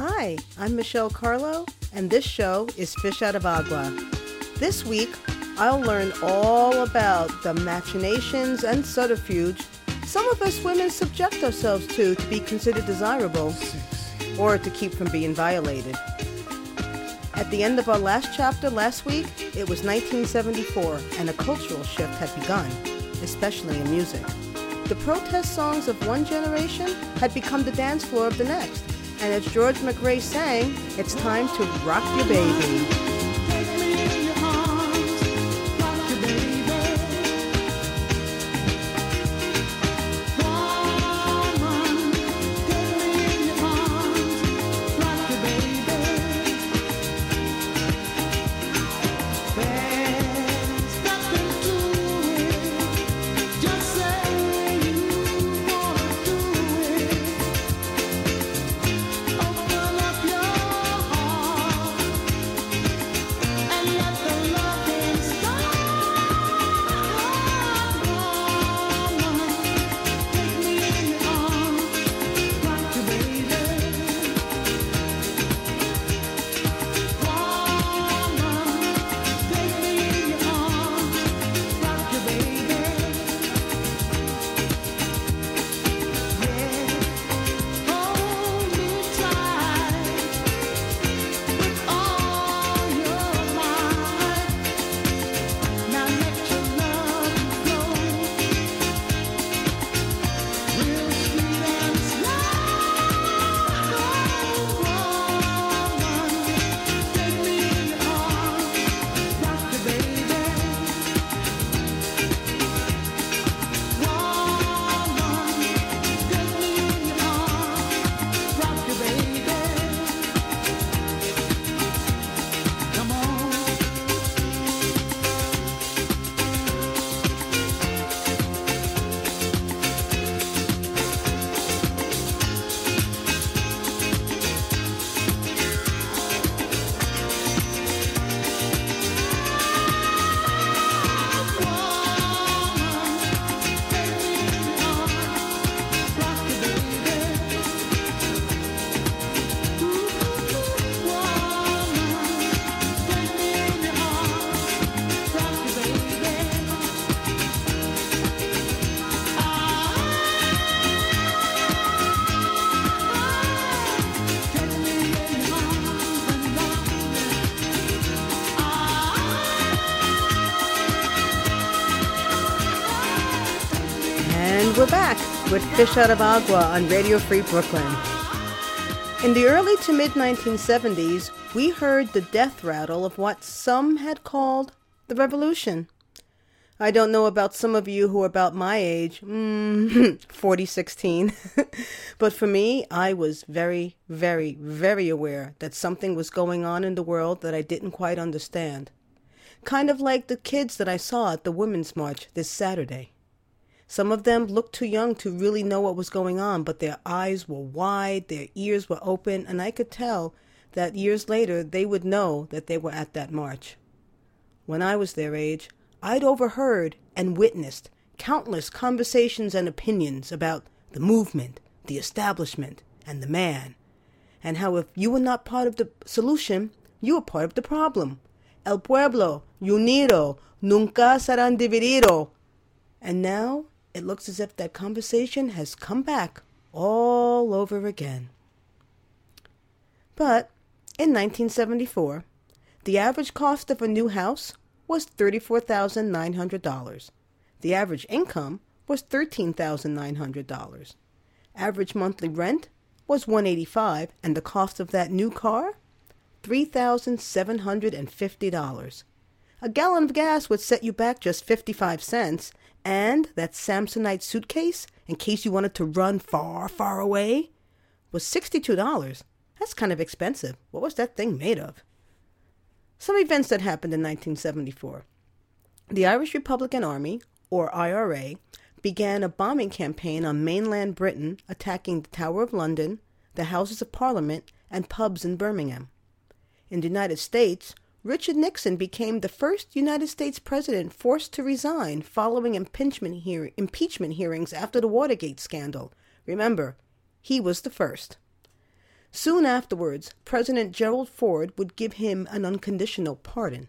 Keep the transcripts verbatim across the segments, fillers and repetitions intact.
Hi, I'm Michelle Carlo, and this show is Fish Out of Agua. This week, I'll learn all about the machinations and subterfuge some of us women subject ourselves to to be considered desirable or to keep from being violated. At the end of our last chapter last week, it was nineteen seventy-four, and a cultural shift had begun, especially in music. The protest songs of one generation had become the dance floor of the next, and as George McRae sang, it's time to rock your baby. We're back with Fish Out of Agua on Radio Free Brooklyn. In the early to mid nineteen seventies, we heard the death rattle of what some had called the revolution. I don't know about some of you who are about my age, mm, forty sixteen, but for me, I was very, very, very aware that something was going on in the world that I didn't quite understand. Kind of like the kids that I saw at the Women's March this Saturday. Some of them looked too young to really know what was going on, but their eyes were wide, their ears were open, and I could tell that years later they would know that they were at that march. When I was their age, I'd overheard and witnessed countless conversations and opinions about the movement, the establishment, and the man, and how if you were not part of the solution, you were part of the problem. El pueblo, unido, nunca serán dividido. And now, it looks as if that conversation has come back all over again. But in nineteen seventy-four, the average cost of a new house was thirty-four thousand nine hundred dollars. The average income was thirteen thousand nine hundred dollars. Average monthly rent was one hundred eighty-five dollars, and the cost of that new car, three thousand seven hundred fifty dollars. A gallon of gas would set you back just fifty-five cents, and that Samsonite suitcase, in case you wanted to run far, far away, was sixty-two dollars. That's kind of expensive. What was that thing made of? Some events that happened in nineteen seventy-four. The Irish Republican Army, or I R A, began a bombing campaign on mainland Britain, attacking the Tower of London, the Houses of Parliament, and pubs in Birmingham. In the United States, Richard Nixon became the first United States president forced to resign following impeachment, hear- impeachment hearings after the Watergate scandal. Remember, he was the first. Soon afterwards, President Gerald Ford would give him an unconditional pardon.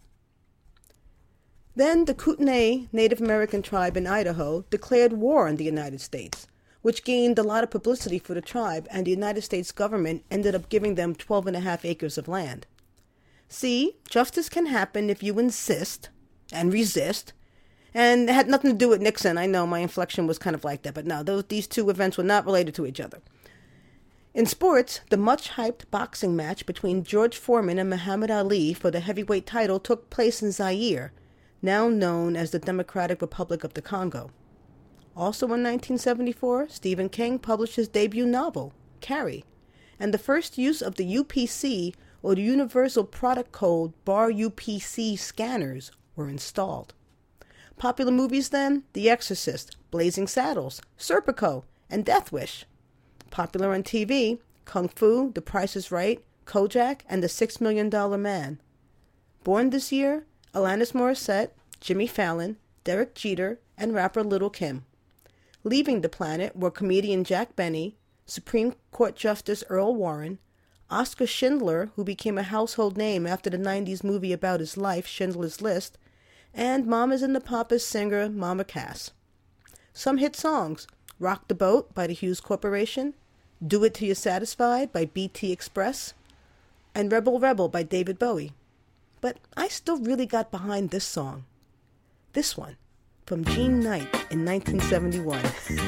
Then the Kootenai Native American tribe in Idaho declared war on the United States, which gained a lot of publicity for the tribe, and the United States government ended up giving them twelve and a half acres of land. See, justice can happen if you insist and resist. And it had nothing to do with Nixon. I know my inflection was kind of like that, but no, those, these two events were not related to each other. In sports, the much-hyped boxing match between George Foreman and Muhammad Ali for the heavyweight title took place in Zaire, now known as the Democratic Republic of the Congo. Also in nineteen seventy-four, Stephen King published his debut novel, Carrie, and the first use of the U P C, or the Universal Product Code, bar U P C scanners were installed. Popular movies then, The Exorcist, Blazing Saddles, Serpico, and Death Wish. Popular on T V, Kung Fu, The Price is Right, Kojak, and The Six Million Dollar Man. Born this year, Alanis Morissette, Jimmy Fallon, Derek Jeter, and rapper Lil' Kim. Leaving the planet were comedian Jack Benny, Supreme Court Justice Earl Warren, Oscar Schindler, who became a household name after the nineties movie about his life, Schindler's List, and Mamas and the Papas singer Mama Cass. Some hit songs: Rock the Boat by the Hughes Corporation, Do It Till You're Satisfied by B T Express, and Rebel Rebel by David Bowie. But I still really got behind this song. This one, from Jean Knight in nineteen seventy-one.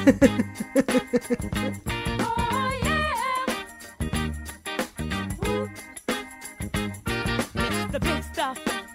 Oh, yeah. Woo. It's the big stuff.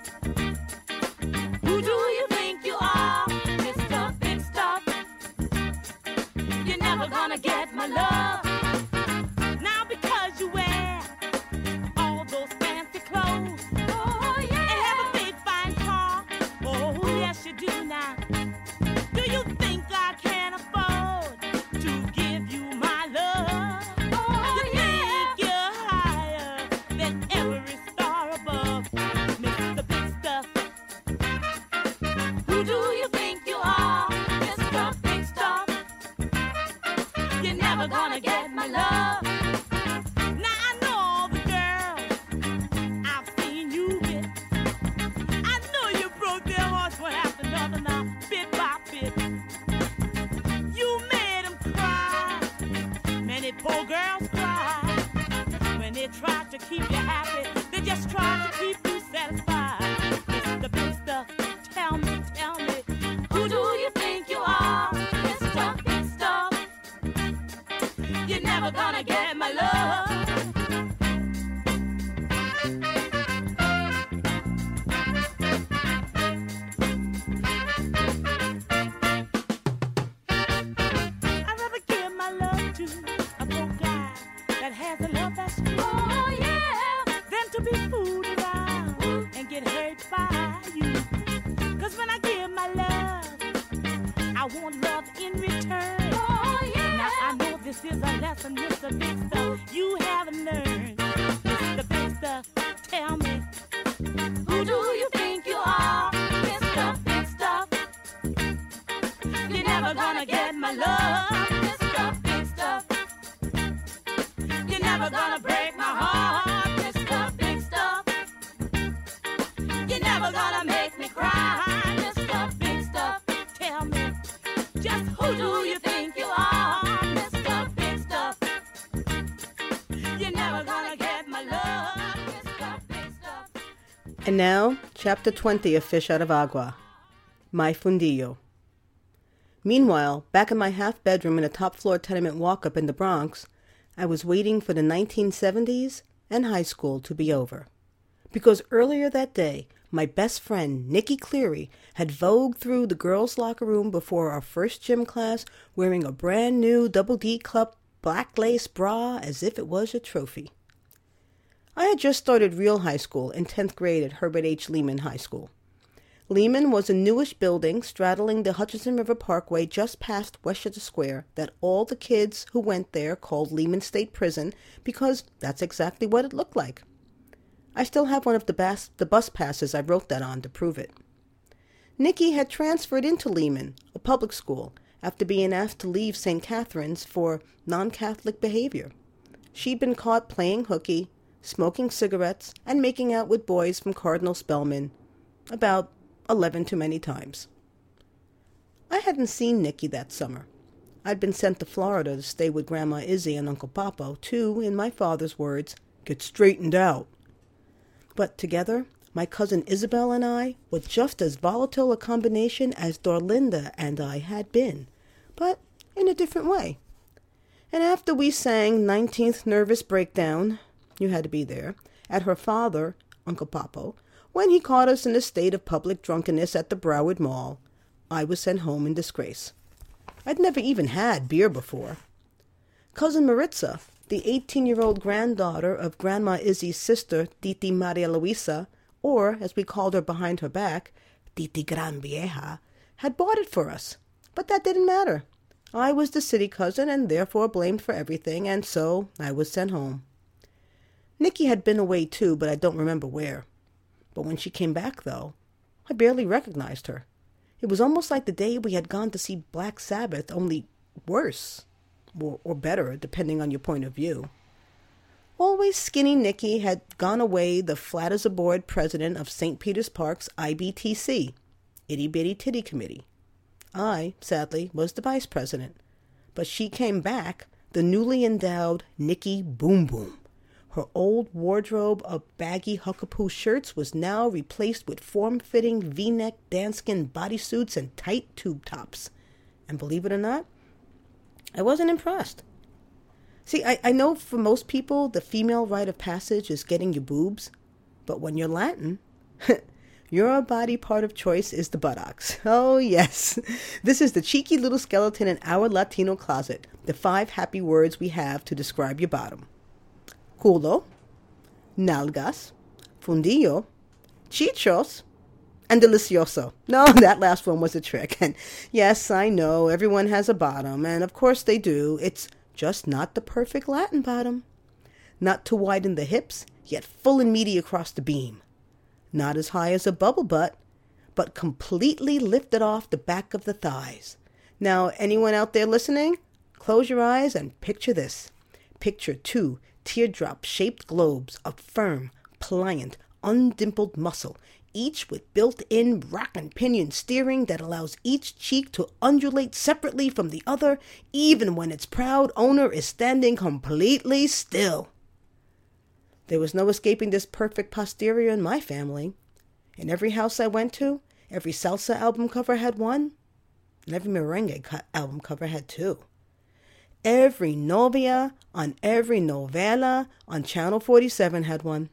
Who do you think you are? Mister Big Stuff. You're never gonna get my love. Now because you wear all those fancy clothes. Oh, yeah. And have a big fine car. Oh, yes you do now. Do you think I can afford to give you my love? Oh, you yeah. think you're higher than every star above, Mister Big Stuff. Who do you think you are, Mister Big Stuff? You're never gonna get my love. Now I know all the girls I've seen you with. I know you broke their hearts one after another now, bit by bit. You made them cry. Many poor girls cry. When they try to keep you happy, they just try to keep you satisfied. It's the big stuff. Tell me, tell me, who do you think you are, Mister Big Stuff? You're never gonna get my love. I'd rather give my love to a broke guy that has a love that's true. Oh, yeah. Than to be fooled around and get hurt by you. Cause when I give my love, I want love in return. Oh, yeah. Now I know this is a lesson, Mister Big Stuff, you haven't learned. Mister Big Stuff, tell me, who do you think you are, Mister Big Stuff? You're never gonna get my love, Mister Big Stuff. You're never gonna break my heart, Mister Big Stuff. You're never gonna make me cry, Mister Big Stuff. Tell me, just who do you think you are, Mister Big Stuff? You're never gonna get my love, Mister Big Stuff. And now, Chapter twenty of Fish Out of Agua, My Fundillo. Meanwhile, back in my half-bedroom in a top-floor tenement walk-up in the Bronx, I was waiting for the nineteen seventies and high school to be over. Because earlier that day, my best friend, Nikki Cleary, had vogued through the girls' locker room before our first gym class wearing a brand-new Double D Club black lace bra as if it was a trophy. I had just started real high school in tenth grade at Herbert H. Lehman High School. Lehman was a newish building straddling the Hutchinson River Parkway just past Westchester Square that all the kids who went there called Lehman State Prison because that's exactly what it looked like. I still have one of the, bas- the bus passes I wrote that on to prove it. Nikki had transferred into Lehman, a public school, after being asked to leave Saint Catherine's for non-Catholic behavior. she'd been caught playing hooky, smoking cigarettes, and making out with boys from Cardinal Spellman about eleven too many times. I hadn't seen Nicky that summer. I'd been sent to Florida to stay with Grandma Izzy and Uncle Papo to, in my father's words, get straightened out. But together, my cousin Isabel and I were just as volatile a combination as Dorlinda and I had been, but in a different way. And after we sang nineteenth Nervous Breakdown, you had to be there, at her father, Uncle Papo, when he caught us in a state of public drunkenness at the Broward Mall, I was sent home in disgrace. I'd never even had beer before. Cousin Maritza, the eighteen-year-old granddaughter of Grandma Izzy's sister, Titi Maria Luisa, or, as we called her behind her back, Titi Gran Vieja, had bought it for us. But that didn't matter. I was the city cousin and therefore blamed for everything, and so I was sent home. Nicky had been away too, but I don't remember where. But when she came back, though, I barely recognized her. It was almost like the day we had gone to see Black Sabbath, only worse, or, or better, depending on your point of view. Always skinny Nicky had gone away the flat-as-a-board president of Saint Peter's Park's I B T C, Itty Bitty Titty Committee. I, sadly, was the vice president, but she came back the newly endowed Nicky Boom Boom. Her old wardrobe of baggy huckapoo shirts was now replaced with form-fitting V-neck danskin bodysuits and tight tube tops. And believe it or not, I wasn't impressed. See, I, I know for most people the female rite of passage is getting your boobs, but when you're Latin, your body part of choice is the buttocks. Oh, yes. This is the cheeky little skeleton in our Latino closet, the five happy words we have to describe your bottom. Culo, nalgas, fundillo, chichos, and delicioso. No, that last one was a trick. And yes, I know everyone has a bottom, and of course they do. It's just not the perfect Latin bottom. Not too wide in the hips, yet full and meaty across the beam. Not as high as a bubble butt, but completely lifted off the back of the thighs. Now, anyone out there listening? Close your eyes and picture this. Picture two teardrop-shaped globes of firm, pliant, undimpled muscle, each with built-in rack and pinion steering that allows each cheek to undulate separately from the other, even when its proud owner is standing completely still. There was no escaping this perfect posterior in my family. In every house I went to, every salsa album cover had one, and every merengue co- album cover had two. Every novia on every novela on Channel forty-seven had one.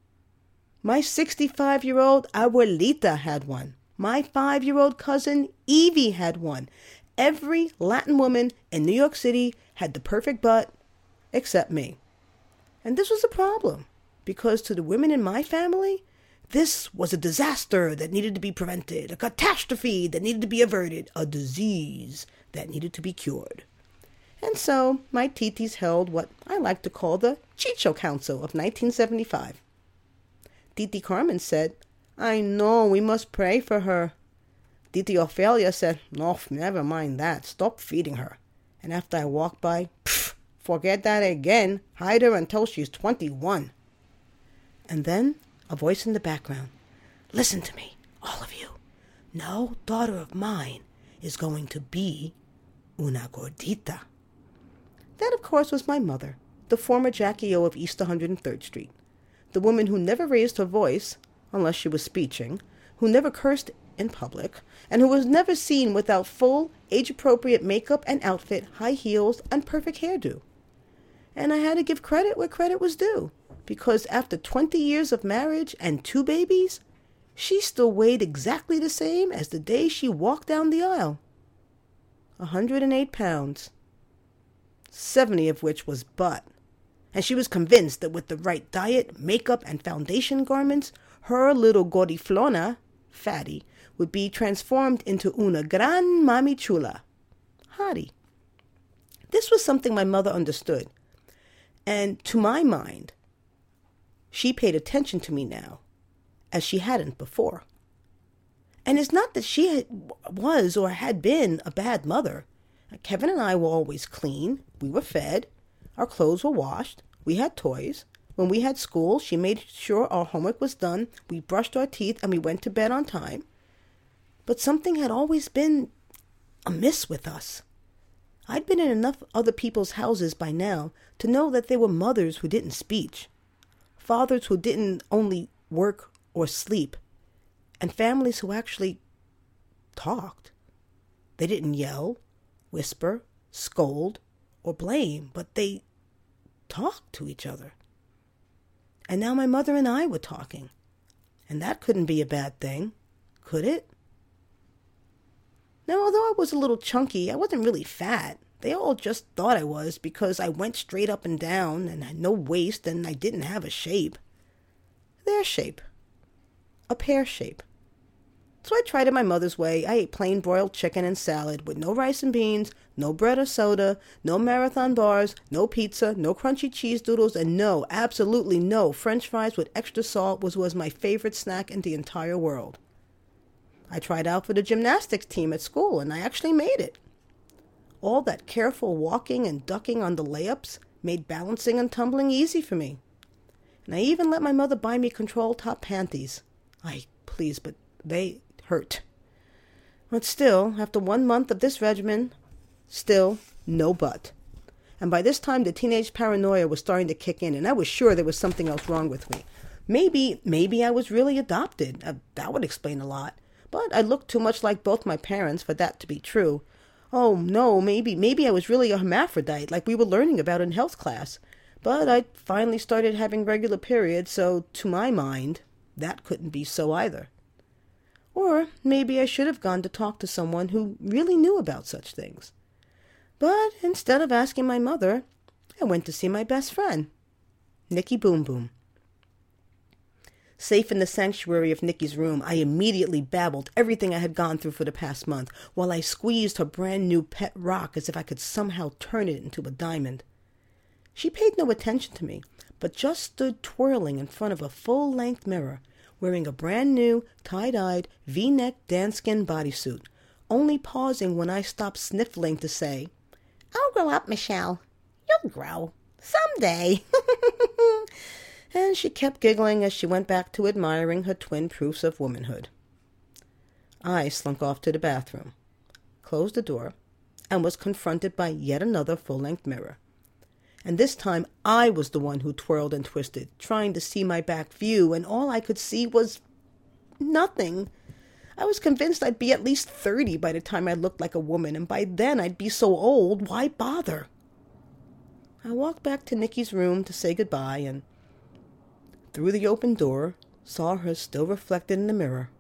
My sixty-five-year-old abuelita had one. My five-year-old cousin Evie had one. Every Latin woman in New York City had the perfect butt, except me. And this was a problem, because to the women in my family, this was a disaster that needed to be prevented, a catastrophe that needed to be averted, a disease that needed to be cured. And so my titis held what I like to call the Chicho Council of nineteen seventy-five. Titi Carmen said, I know, we must pray for her. Titi Ophelia said, no, never mind that, stop feeding her. And after I walked by, pff, forget that again, hide her until she's twenty-one. And then a voice in the background, listen to me, all of you. No daughter of mine is going to be una gordita. That, of course, was my mother, the former Jackie O of East one hundred third Street, the woman who never raised her voice, unless she was speeching, who never cursed in public, and who was never seen without full, age-appropriate makeup and outfit, high heels, and perfect hairdo. And I had to give credit where credit was due, because after twenty years of marriage and two babies, she still weighed exactly the same as the day she walked down the aisle. one hundred eight pounds. seventy of which was butt. And she was convinced that with the right diet, makeup, and foundation garments, her little goriflona, fatty, would be transformed into una gran mami chula, hottie. This was something my mother understood. And to my mind, she paid attention to me now, as she hadn't before. And it's not that she had, was or had been a bad mother. Kevin and I were always clean. We were fed. Our clothes were washed. We had toys. When we had school, she made sure our homework was done, we brushed our teeth, and we went to bed on time. But something had always been amiss with us. I'd been in enough other people's houses by now to know that there were mothers who didn't speak, fathers who didn't only work or sleep, and families who actually talked. They didn't yell, whisper, scold, or blame, but they talked to each other. And now my mother and I were talking. And that couldn't be a bad thing, could it? Now, although I was a little chunky, I wasn't really fat. They all just thought I was because I went straight up and down and had no waist and I didn't have a shape. Their shape. A pear shape. So I tried it my mother's way. I ate plain broiled chicken and salad with no rice and beans, no bread or soda, no marathon bars, no pizza, no crunchy cheese doodles, and no, absolutely no, French fries with extra salt, which was my favorite snack in the entire world. I tried out for the gymnastics team at school, and I actually made it. All that careful walking and ducking on the layups made balancing and tumbling easy for me. And I even let my mother buy me control top panties. I, please, but they hurt. But still, after one month of this regimen, still no butt. And by this time, the teenage paranoia was starting to kick in, and I was sure there was something else wrong with me. Maybe, maybe I was really adopted. Uh, that would explain a lot. But I looked too much like both my parents for that to be true. Oh, no, maybe, maybe I was really a hermaphrodite, like we were learning about in health class. But I finally started having regular periods, so to my mind, that couldn't be so either. Or maybe I should have gone to talk to someone who really knew about such things. But instead of asking my mother, I went to see my best friend, Nikki Boom Boom. Safe in the sanctuary of Nikki's room, I immediately babbled everything I had gone through for the past month, while I squeezed her brand new pet rock as if I could somehow turn it into a diamond. She paid no attention to me, but just stood twirling in front of a full-length mirror, wearing a brand new, tie-dyed, V-neck danskin bodysuit, only pausing when I stopped sniffling to say, "I'll grow up, Michelle. You'll grow. Someday." And she kept giggling as she went back to admiring her twin proofs of womanhood. I slunk off to the bathroom, closed the door, and was confronted by yet another full-length mirror. And this time I was the one who twirled and twisted, trying to see my back view, and all I could see was nothing. I was convinced I'd be at least thirty by the time I looked like a woman, and by then I'd be so old, why bother? I walked back to Nikki's room to say goodbye, and through the open door saw her still reflected in the mirror.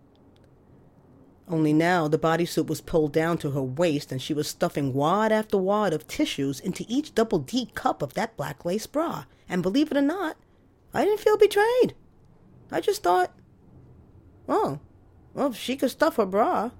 Only now the bodysuit was pulled down to her waist, and she was stuffing wad after wad of tissues into each double D cup of that black lace bra. And believe it or not, I didn't feel betrayed. I just thought, oh, well, if she could stuff her bra,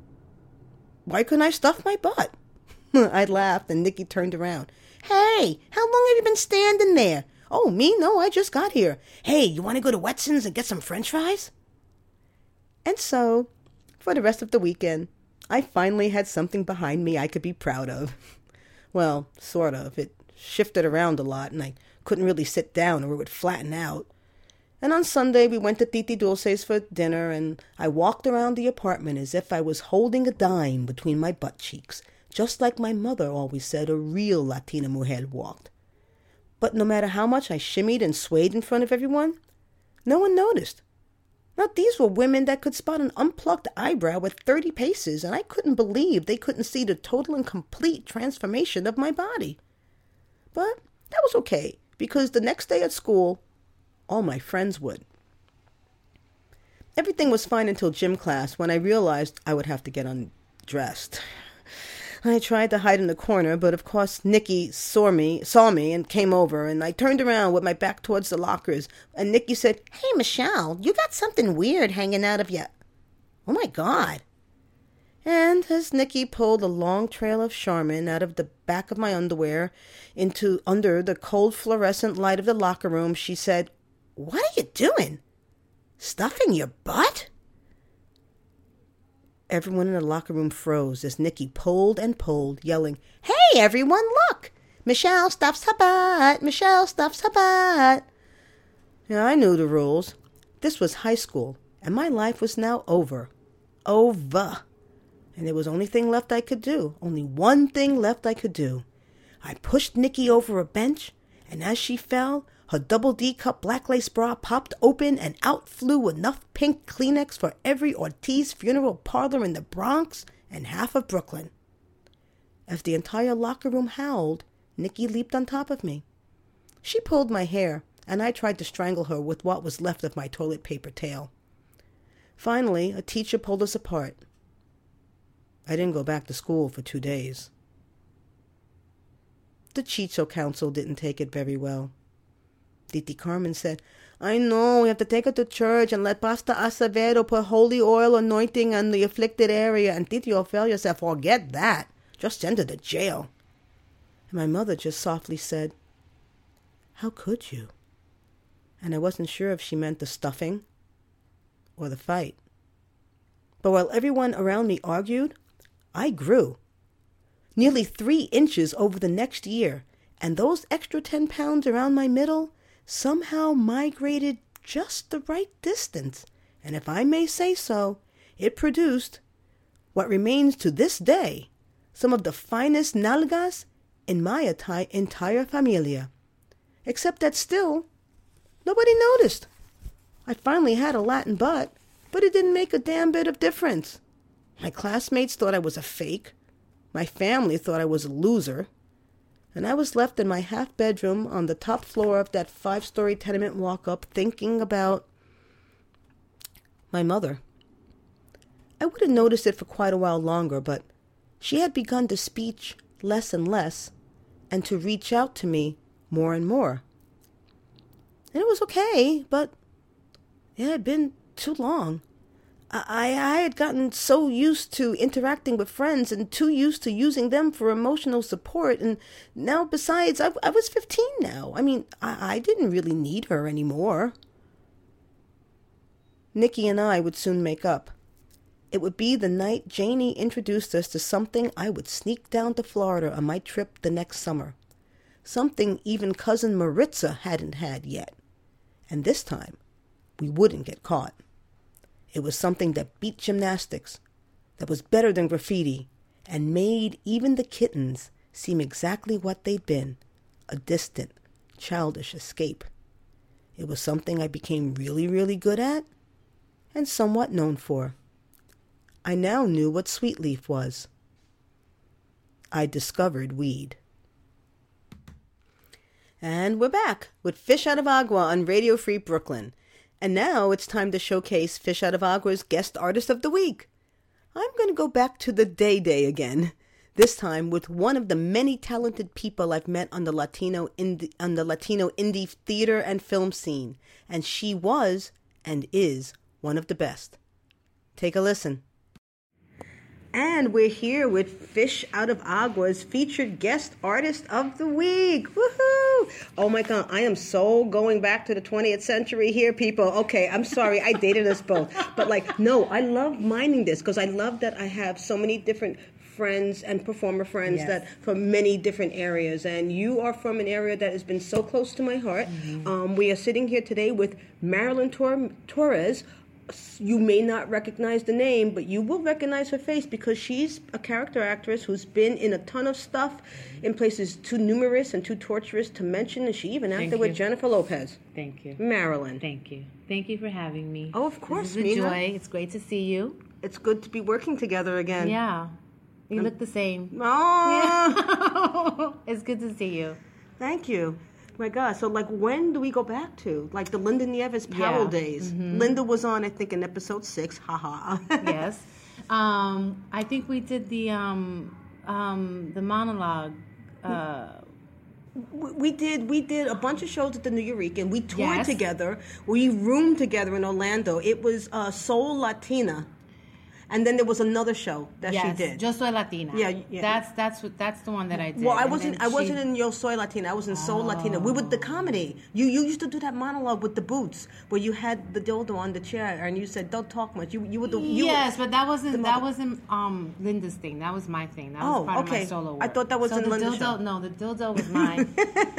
why couldn't I stuff my butt? I laughed, and Nikki turned around. "Hey, how long have you been standing there?" "Oh, me? No, I just got here." "Hey, you want to go to Wetson's and get some French fries?" And so, for the rest of the weekend, I finally had something behind me I could be proud of. Well, sort of. It shifted around a lot, and I couldn't really sit down or it would flatten out. And on Sunday, we went to Titi Dulce's for dinner, and I walked around the apartment as if I was holding a dime between my butt cheeks, just like my mother always said a real Latina mujer walked. But no matter how much I shimmied and swayed in front of everyone, no one noticed. Now, these were women that could spot an unplucked eyebrow at thirty paces, and I couldn't believe they couldn't see the total and complete transformation of my body. But that was okay, because the next day at school, all my friends would. Everything was fine until gym class, when I realized I would have to get undressed. I tried to hide in the corner, but of course Nikki saw me, saw me and came over, and I turned around with my back towards the lockers, and Nikki said, "Hey, Michelle, you got something weird hanging out of you." "Oh, my God." And as Nikki pulled a long trail of Charmin out of the back of my underwear into under the cold fluorescent light of the locker room, she said, "What are you doing? Stuffing your butt?" Everyone in the locker room froze as Nikki pulled and pulled, yelling, "Hey, everyone, look! Michelle stuffs her butt. Michelle stuffs her butt. Yeah, I knew the rules. This was high school, and my life was now over. Over. And there was only thing left I could do. Only one thing left I could do. I pushed Nikki over a bench, and as she fell, her double D cup black lace bra popped open and out flew enough pink Kleenex for every Ortiz funeral parlor in the Bronx and half of Brooklyn. As the entire locker room howled, Nikki leaped on top of me. She pulled my hair, and I tried to strangle her with what was left of my toilet paper tail. Finally, a teacher pulled us apart. I didn't go back to school for two days. The Chicho Council didn't take it very well. Titi Carmen said, I know, we have to take her to church and let Pastor Acevedo put holy oil anointing on the afflicted area. And Titi Ophelia said, forget that. Just send her to jail. And my mother just softly said, how could you? And I wasn't sure if she meant the stuffing or the fight. But while everyone around me argued, I grew. Nearly three inches over the next year, and those extra ten pounds around my middle somehow migrated just the right distance, and if I may say so, it produced what remains to this day some of the finest nalgas in my enti- entire familia. Except that still, nobody noticed. I finally had a Latin butt, but it didn't make a damn bit of difference. My classmates thought I was a fake. My family thought I was a loser. And I was left in my half-bedroom on the top floor of that five-story tenement walk-up thinking about my mother. I would have noticed it for quite a while longer, but she had begun to speak less and less and to reach out to me more and more. And it was okay, but it had been too long. I, I had gotten so used to interacting with friends and too used to using them for emotional support. And now, besides, I, I was fifteen now. I mean, I, I didn't really need her anymore. Nikki and I would soon make up. It would be the night Janie introduced us to something I would sneak down to Florida on my trip the next summer. Something even Cousin Maritza hadn't had yet. And this time, we wouldn't get caught. It was something that beat gymnastics, that was better than graffiti, and made even the kittens seem exactly what they'd been, a distant, childish escape. It was something I became really, really good at, and somewhat known for. I now knew what sweet leaf was. I discovered weed. And we're back with Fish Out of Agua on Radio Free Brooklyn. And now it's time to showcase Fish Out of Agua's guest artist of the week. I'm going to go back to the Day Day again, this time with one of the many talented people I've met on the Latino indie, on the Latino indie theater and film scene, and she was and is one of the best. Take a listen. And we're here with Fish Out of Agua's featured guest artist of the week. Woohoo! Oh my God, I am so going back to the twentieth century here, people. Okay, I'm sorry, I dated us both. But like, no, I love mining this because I love that I have so many different friends and performer friends yes. that from many different areas. And you are from an area that has been so close to my heart. Mm-hmm. Um, we are sitting here today with Marilyn Tor- Torres. You may not recognize the name, but you will recognize her face because she's a character actress who's been in a ton of stuff in places too numerous and too torturous to mention, and she even acted with Jennifer Lopez. Thank you. Marilyn. Thank you. Thank you for having me. Oh, of course, This is a Mina. joy. It's great to see you. It's good to be working together again. Yeah. You um, look the same. Oh! Yeah. It's good to see you. Thank you. My God, so like when do we go back to? Like the Linda Nieves Powell yeah. days. Mm-hmm. Linda was on, I think, in episode six. Haha. Yes. Um, I think we did the um, um, the monologue. Uh, we, we did we did a bunch of shows at the New Eurekan. We toured yes. together. We roomed together in Orlando. It was uh, Soul Latina. And then there was another show that yes, she did. Yo Soy Latina. Yeah, yeah. That's that's what that's the one that I did. Well, I And wasn't. then I she- wasn't in Yo Soy Latina. I was in Soul Latina. We were the comedy. You you used to do that monologue with the boots, where you had the dildo on the chair, and you said, "Don't talk much." You you were the. You yes, were, but that wasn't the that mother- wasn't um Linda's thing. That was my thing. That Oh, was part okay. of my solo work. I thought that was so in the Linda's dildo. show. No, the dildo was mine.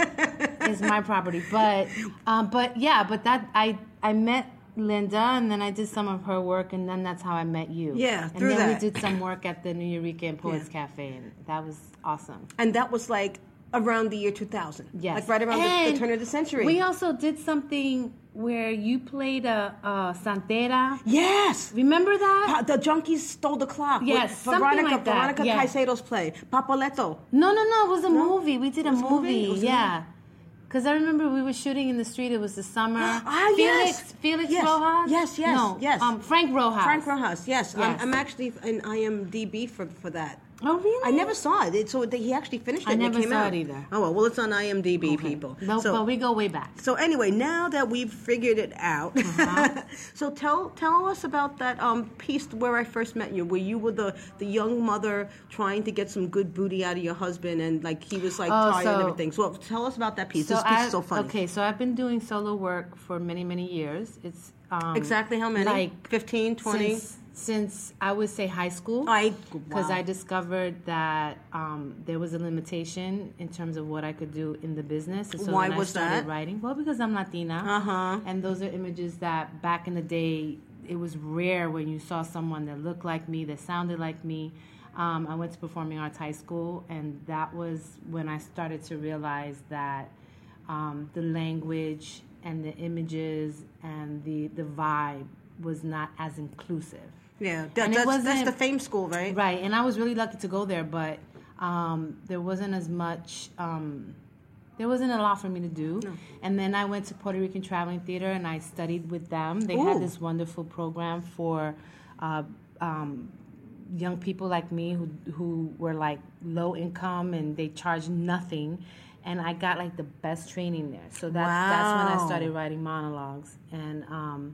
Is my property, but um, but yeah, but that I I met Linda, and then I did some of her work, and then that's how I met you. Yeah, and through then that. we did some work at the New Eureka and Poets Yeah. Cafe, and that was awesome. And that was like around the year two thousand. Yes, Like right around the, And the turn of the century. We also did something where you played a, a santera. Yes. Remember that? Pa- the junkies stole the clock. Yes, with something Veronica, like that, Veronica yeah. Caicedo's play. Papoleto. No, no, no. It was a movie. We did a It was a movie? movie. It was a Yeah. Because I remember we were shooting in the street. It was the summer. Ah, Felix, yes. Felix Yes. Rojas? Yes, yes, no, yes. Um, Frank Rojas. Frank Rojas, yes. I'm, Yes. I'm actually in I M D B for, for that. Oh, really? I never saw it. it so the, he actually finished it I and never it came saw out. it either. Oh, well, well, it's on I M D B, Okay. people. No, so, but we go way back. so anyway, now that we've figured it out, Uh-huh. so tell tell us about that um, piece where I first met you, where you were the, the young mother trying to get some good booty out of your husband, and like he was like Oh, tired so- and everything. So tell us about that piece. So this piece I, is so funny. Okay, so I've been doing solo work for many, many years. It's um, Exactly how many? Like fifteen, twenty? Since, since I would say high school. I- Because wow. I discovered that um, there was a limitation in terms of what I could do in the business. And so Why then was I started that? writing. Well, because I'm Latina. Uh-huh. And those are images that back in the day, it was rare when you saw someone that looked like me, that sounded like me. Um, I went to Performing Arts High School, and that was when I started to realize that um, the language and the images and the, the vibe was not as inclusive. Yeah, that, And it that's, that's wasn't- the fame school, right? Right, and I was really lucky to go there, but um, there wasn't as much, um, there wasn't a lot for me to do. And then I went to Puerto Rican Traveling Theater, and I studied with them. They Ooh. had this wonderful program for uh, um, young people like me who who were like low income, and they charged nothing. And I got like the best training there. So that, that's when I Wow. started writing monologues. And um,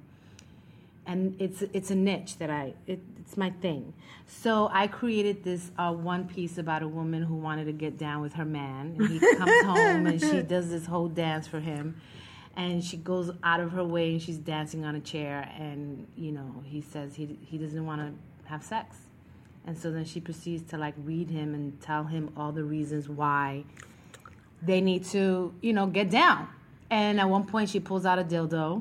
and it's it's a niche that I it, it's my thing. So I created this uh, one piece about a woman who wanted to get down with her man, and he comes home and she does this whole dance for him, and she goes out of her way and she's dancing on a chair, and you know he says he he doesn't want to have sex, and so then she proceeds to like read him and tell him all the reasons why they need to you know get down, and at one point she pulls out a dildo.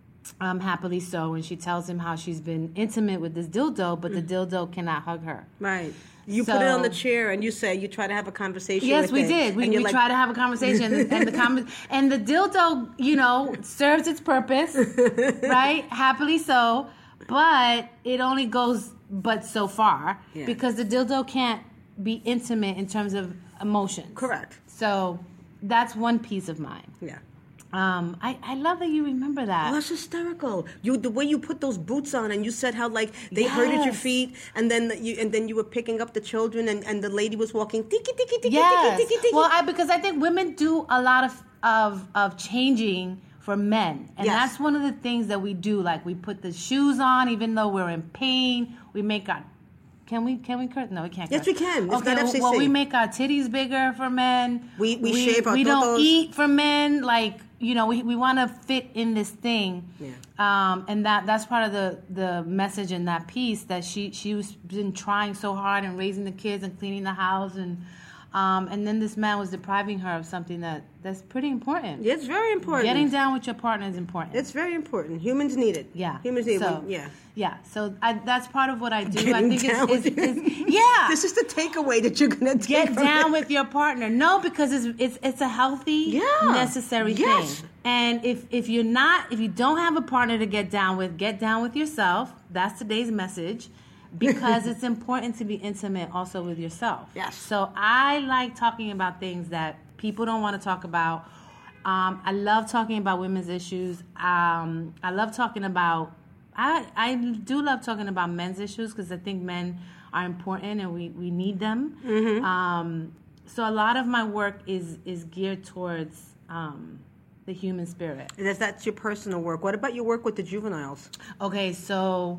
Um, happily so, and she tells him how she's been intimate with this dildo, but the dildo cannot hug her. Right. You put it on the So- chair and you say you try to have a conversation. Yes, with we it, did. We, and we you're like, try to have a conversation, and, and the com- and the dildo, you know, serves its purpose, right? Happily so, but it only goes but so far Yeah. because the dildo can't be intimate in terms of emotions. Correct. So that's one piece of mine. Yeah. Um, I, I love that you remember that. Oh, that's hysterical. You the way you put those boots on, and you said how like they hurt at your Yes. feet, and then you and then you were picking up the children, and, and the lady was walking tiki tiki tiki Yes. tiki tiki tiki. Well, I, because I think women do a lot of of of changing for men, and Yes. that's one of the things that we do. Like we put the shoes on, even though we're in pain. We make our can we can we curse? No, we can't. Yes, curse. we can. It's okay, not F C C. well, we make our titties bigger for men. We- we shave our We don't totos. eat for men. Like you know, we we want to fit in this thing. Yeah. Um, and that that's part of the the message in that piece that she she was been trying so hard and raising the kids and cleaning the house and um, and then this man was depriving her of something that that's pretty important. Yeah, it's very important. Getting down with your partner is important. It's very important. Humans need it. yeah. Humans need so, it. Yeah. Yeah. So I, that's part of what I do. I Getting think down it's, it's, with it's yeah. This is the takeaway that you're gonna take Get from down it. with your partner. No, because it's it's it's a healthy, Yeah. necessary Yes. thing. And if if you're not, if you don't have a partner to get down with, get down with yourself. That's today's message, because it's important to be intimate also with yourself. Yes. So I like talking about things that people don't want to talk about. Um, I love talking about women's issues. Um, I love talking about. I I do love talking about men's issues because I think men are important and we, we need them. Mm-hmm. Um, so a lot of my work is is geared towards um, the human spirit. That's, that's your personal work. What about your work with the juveniles? Okay, so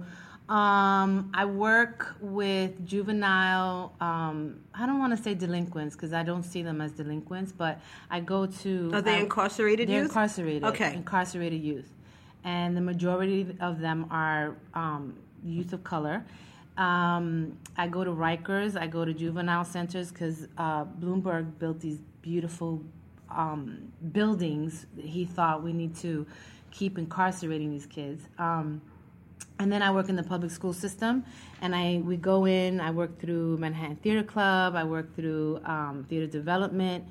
Um, I work with juvenile, um, I don't want to say delinquents because I don't see them as delinquents, but I go to... Are they I, incarcerated they're youth? incarcerated. Okay. Incarcerated youth. And the majority of them are um, youth of color. Um, I go to Rikers, I go to juvenile centers because uh, Bloomberg built these beautiful um, buildings. He thought we need to keep incarcerating these kids. Um, And then I work in the public school system, and I we go in. I work through Manhattan Theater Club. I work through um, theater development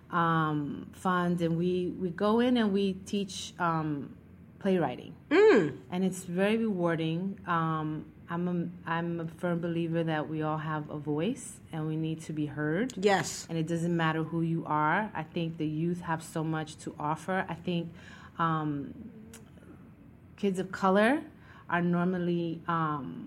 um, fund, and we, we go in and we teach um, playwriting, Mm. and it's very rewarding. Um, I'm a, I'm a firm believer that we all have a voice, and we need to be heard. Yes. And it doesn't matter who you are. I think the youth have so much to offer. I think um, kids of color are normally um,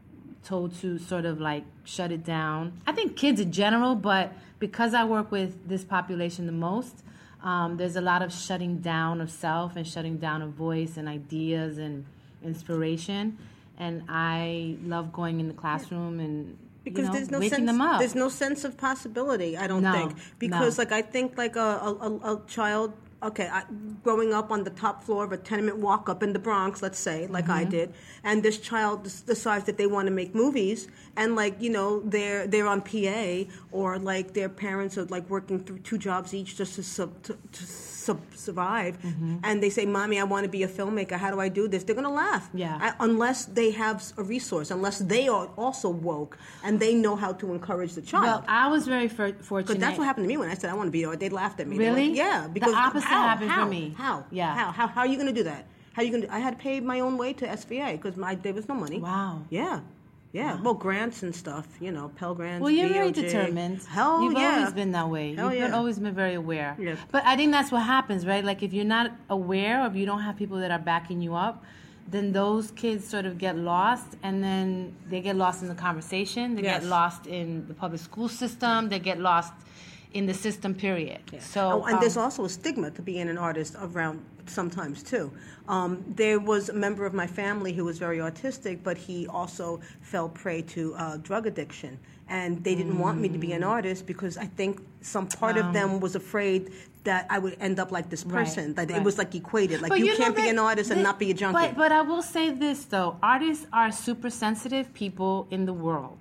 told to sort of like shut it down. I think kids in general, but because I work with this population the most, um, there's a lot of shutting down of self and shutting down of voice and ideas and inspiration. And I love going in the classroom and Because you know, there's no waking sense. them up. There's no sense of possibility. I don't No, think because, no. like, I think like a a, a, a child. Okay, I, growing up on the top floor of a tenement walk up in the Bronx, let's say, like Mm-hmm. I did, and this child des- decides that they want to make movies, and like you know they're they're on P A or like their parents are like working through two jobs each just to sub, to, to sub, survive, Mm-hmm. and they say, "Mommy, I want to be a filmmaker. How do I do this?" They're gonna laugh, Yeah. I, unless they have a resource, unless they are also woke and they know how to encourage the child. Well, I was very for- fortunate. Because that's what happened to me when I said I want to be an artist. They laughed at me. They Really? went, yeah. The Because opposite how? happened for How? me. How? Yeah. How? How? How are you going to do that? How are you going to? I had to pay my own way to S V A because my there was no money. Wow. Yeah. Yeah. Well, grants and stuff. You know, Pell Grants. Well, you're very B O J. determined. Hell You've yeah. always been that way. Hell You've been, yeah. always been very aware. Yeah. But I think that's what happens, right? Like if you're not aware or if you don't have people that are backing you up, then those kids sort of get lost, and then they get lost in the conversation. They Yes. get lost in the public school system. They get lost in the system, period. Yeah. So oh, and there's um, also a stigma to being an artist around sometimes too. Um, there was a member of my family who was very autistic, but he also fell prey to uh, drug addiction. And they didn't want me to be an artist because I think some part of them was afraid that I would end up like this Right, person. That right. it was like equated. Like But you, know can't be that- an artist and that- not be a junkie. But, but I will say this, though. Artists are super sensitive people in the world.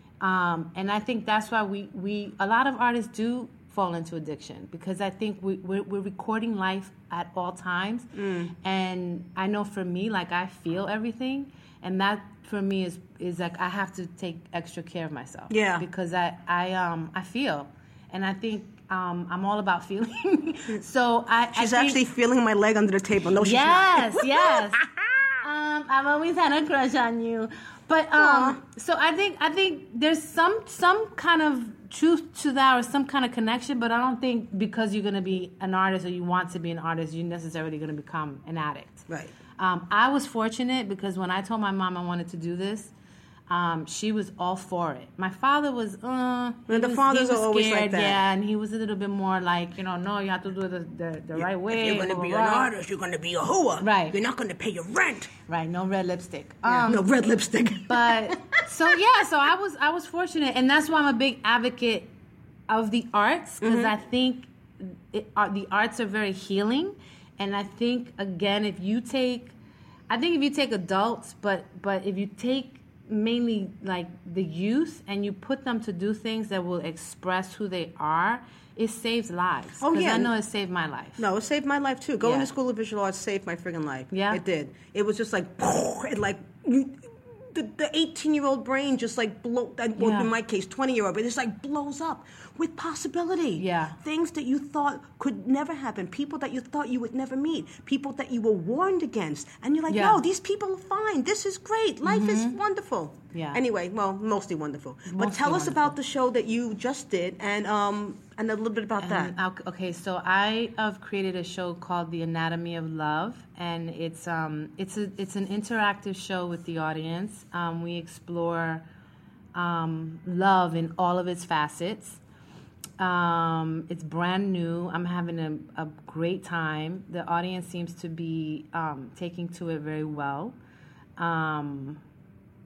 Um, and I think that's why we, we, a lot of artists do fall into addiction because I think we, we're, we're recording life at all times. Mm. And I know for me, like I feel everything. And that for me is, is like I have to take extra care of myself. Yeah. Because I, I, um, I feel. And I think um, I'm all about feeling. so I She's I think, actually feeling my leg under the table. No, she's yes, not. yes. Um, I've always had a crush on you, but um, so I think I think there's some some kind of truth to that or some kind of connection, but I don't think because you're going to be an artist or you want to be an artist, you're necessarily going to become an addict. Right. Um, I was fortunate because when I told my mom I wanted to do this, um, she was all for it. My father was, uh, he And the was, fathers he was are always scared, like that. yeah, and he was a little bit more like, you know, no, you have to do it the, the, the right way. If you're going to blah, be blah, an blah. artist, you're going to be a hooah. Right. You're not going to pay your rent. Right, no red lipstick. Yeah, Um, no red lipstick. but so yeah, so I was I was fortunate, and that's why I'm a big advocate of the arts because I think it, uh, the arts are very healing, and I think again if you take, I think if you take adults, but but if you take mainly like the youth and you put them to do things that will express who they are, it saves lives. Oh, 'Cause yeah. I know it saved my life. No, it saved my life too. Going Yeah. to School of Visual Arts saved my friggin' life. Yeah? It did. It was just like, it like, you, the, the eighteen-year-old brain just like blow, well, Yeah. in my case, twenty-year-old, but it just like blows up with possibility. Yeah. Things that you thought could never happen. People that you thought you would never meet. People that you were warned against. And you're like, Yeah. no, these people are fine. This is great. Life is wonderful. Yeah. Anyway, well, mostly wonderful. but Mostly tell us wonderful. about the show that you just did and um and a little bit about that. And, uh, okay, so I have created a show called The Anatomy of Love, and it's um it's a it's an interactive show with the audience. Um, we explore um, love in all of its facets. Um, it's brand new. I'm having a, a great time. The audience seems to be um, taking to it very well. Um,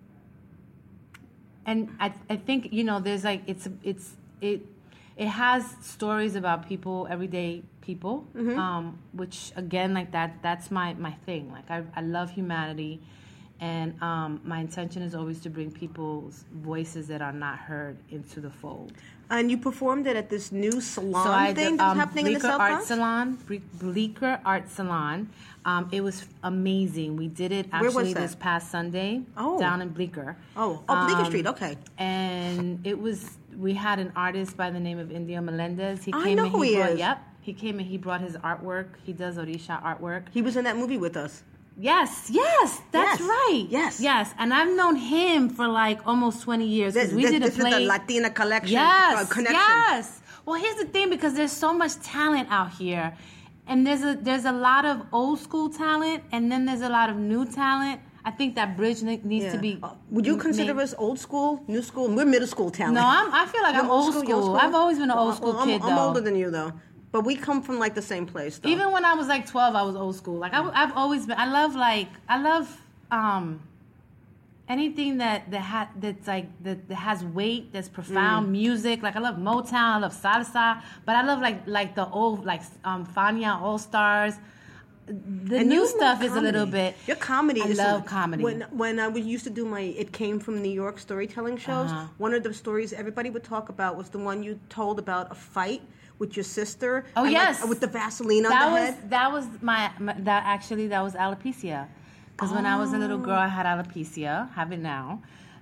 and I I think you know there's like it's it's it it has stories about people, everyday people, mm-hmm. um, which again like that that's my my thing. Like I I love humanity. And um, my intention is always to bring people's voices that are not heard into the fold. And you performed it at this new salon so I thing did, that's um, happening Bleecker in the South Art Bronx? Salon, Bleecker Art Salon. Um, it was amazing. We did it Where was actually that? this past Sunday Oh. down in Bleecker. Oh, oh, Bleecker Um, Street, okay. And it was, we had an artist by the name of Indio Melendez. He I came know and who he brought, is. Yep. He came and he brought his artwork. He does Orisha artwork. He was in that movie with us. Yes, yes, that's Yes, right. yes. Yes, and I've known him for like almost twenty years. 'Cause This, we this, did a this play. is the Latina collection Yes, uh, connection. yes. Well, here's the thing, because there's so much talent out here, and there's a there's a lot of old school talent, and then there's a lot of new talent. I think that bridge ne- needs Yeah. to be. Uh, would you consider made. us old school, new school? We're middle school talent. No, I'm, I feel like You're I'm old school. you're old I've always been an old Well, school I'm, kid, I'm though. older than you, though. But we come from like the same place, though. Even when I was like twelve, I was old school. Like I, I've always been. I love like I love um, anything that that ha, that's like that, that has weight, that's profound Mm. music. Like I love Motown, I love salsa, but I love like like the old like um, Fania All Stars. The And new you love stuff is a little comedy. bit. Your comedy I is love some- comedy. When when I was used to do my It Came from New York storytelling shows, Uh-huh. one of the stories everybody would talk about was the one you told about a fight with your sister. Oh, and, yes. like, with the Vaseline on that the was head. that was my, my that actually that was alopecia, because when I was a little girl I had alopecia, have it now,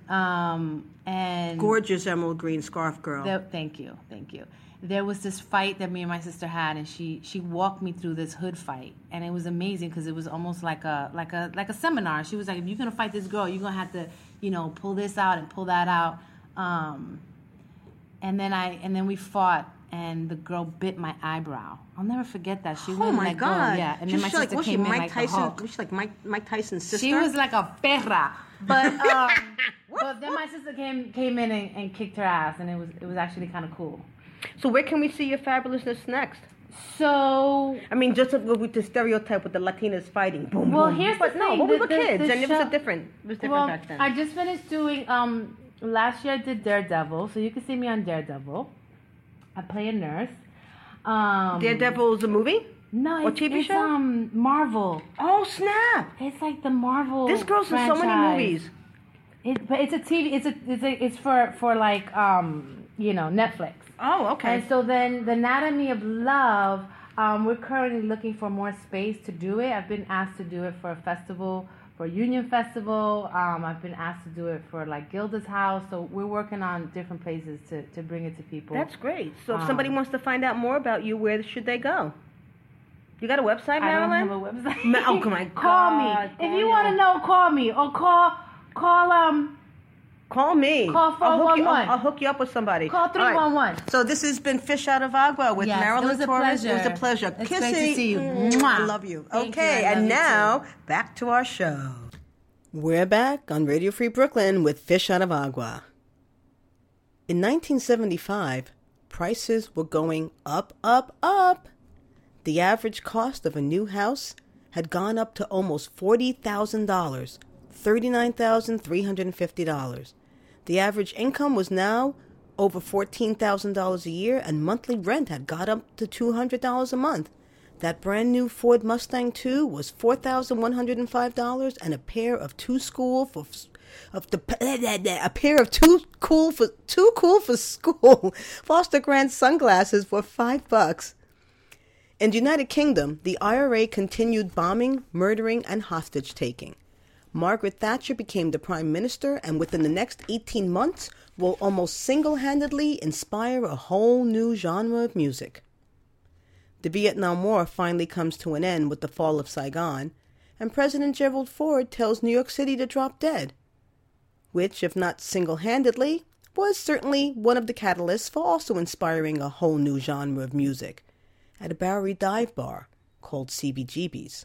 um, and Gorgeous emerald green scarf girl. There, thank you, thank you. There was this fight that me and my sister had, and she she walked me through this hood fight, and it was amazing because it was almost like a like a like a seminar. She was like, if you're gonna fight this girl, you're gonna have to, you know, pull this out and pull that out. Um, and then I and then we fought, and the girl bit my eyebrow. I'll never forget that. She Oh wouldn't my let God! go. Yeah, and She then my was like, sister was she came in Mike like Tyson? a Hulk. Was she like Mike Mike Tyson's sister? She was like a perra. But um, but then my sister came came in and, and kicked her ass, and it was it was actually kind of cool. So where can we see your fabulousness next? So I mean, just with the stereotype with the Latinas fighting. Boom, Well, boom. here's but the no, thing. but we the, were the, kids, the and it was show- a different. It was different well, back then. I just finished doing. Um, last year I did Daredevil, so you can see me on Daredevil. I play a nurse. Um, Daredevil is a movie? No, Or it's, T V it's show? um Marvel. Oh snap! It's like the Marvel. This girl's in so many franchise. movies. It, but it's a T V. It's a. It's a. It's for for like um you know Netflix. Oh, okay. And so then the Anatomy of Love, um, we're currently looking for more space to do it. I've been asked to do it for a festival, for Union Festival. Um, I've been asked to do it for like Gilda's House. So we're working on different places to, to bring it to people. That's great. So if Um, somebody wants to find out more about you, where should they go? You got a website, I don't Marilyn? have a website. Ma- oh, my God. Call me. Call If you you. want to know, call me. Or call, call, um, Call me. Call I'll hook, you, 411. I'll, I'll hook you up with somebody. call All right. three one one. So this has been Fish Out of Agua with Yes, it Marilyn was a Torres. It was a pleasure. pleasure. It's Kissy. great to see you. Mm, Mwah. I love you. Thank you. Okay, I love and you now back to our show. We're back on Radio Free Brooklyn with Fish Out of Agua. In nineteen seventy-five, prices were going up, up, up. The average cost of a new house had gone up to almost forty thousand dollars, thirty-nine thousand three hundred fifty dollars. The average income was now over fourteen thousand dollars a year, and monthly rent had got up to two hundred dollars a month. That brand new Ford Mustang two was four thousand one hundred five dollars, and a pair of two school for of the a pair of too cool for too cool for school Foster Grant sunglasses were five bucks. In the United Kingdom, the I R A continued bombing, murdering, and hostage taking. Margaret Thatcher became the prime minister, and within the next eighteen months will almost single-handedly inspire a whole new genre of music. The Vietnam War finally comes to an end with the fall of Saigon, and President Gerald Ford tells New York City to drop dead, which, if not single-handedly, was certainly one of the catalysts for also inspiring a whole new genre of music at a Bowery dive bar called C B G B's.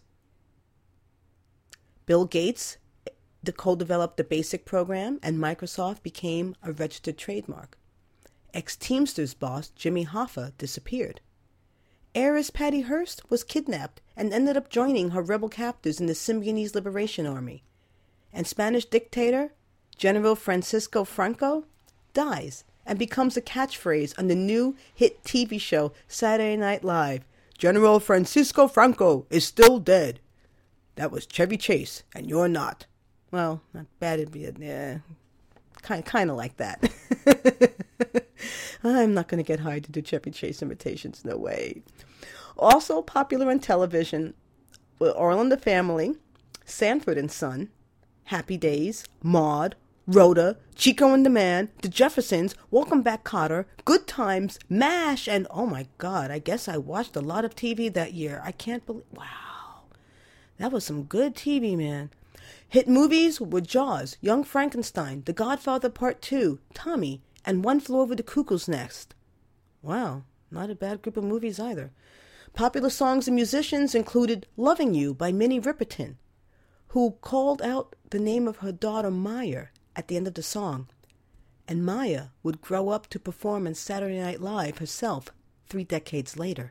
Bill Gates co-developed the BASIC program, and Microsoft became a registered trademark. Ex-Teamsters boss Jimmy Hoffa disappeared. Heiress Patty Hearst was kidnapped and ended up joining her rebel captors in the Symbionese Liberation Army. And Spanish dictator General Francisco Franco, dies and becomes a catchphrase on the new hit T V show Saturday Night Live. General Francisco Franco is still dead. That was Chevy Chase, and you're not. Well, not bad, it'd be, yeah, kind, kind of like that. I'm not going to get hired to do Chevy Chase imitations, no way. Also popular on television were All in the Family, Sanford and Son, Happy Days, Maude, Rhoda, Chico and the Man, The Jeffersons, Welcome Back Kotter, Good Times, MASH, and oh my God, I guess I watched a lot of T V that year. I can't believe, wow, that was some good T V, man. Hit movies were Jaws, Young Frankenstein, The Godfather Part two, Tommy, and One Flew Over the Cuckoo's Nest. Wow, not a bad group of movies either. Popular songs and musicians included Loving You by Minnie Riperton, who called out the name of her daughter Maya at the end of the song. And Maya would grow up to perform on Saturday Night Live herself three decades later.